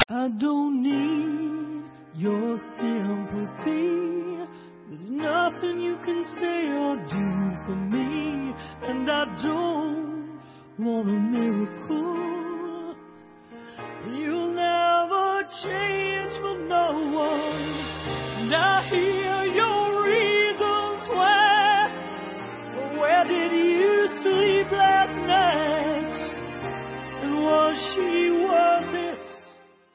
I don't need your sympathy. There's nothing you can say or do for me, and I don't want a miracle. You'll never change for no one, and I hear your reasons why. But where did you sleep last night? And was she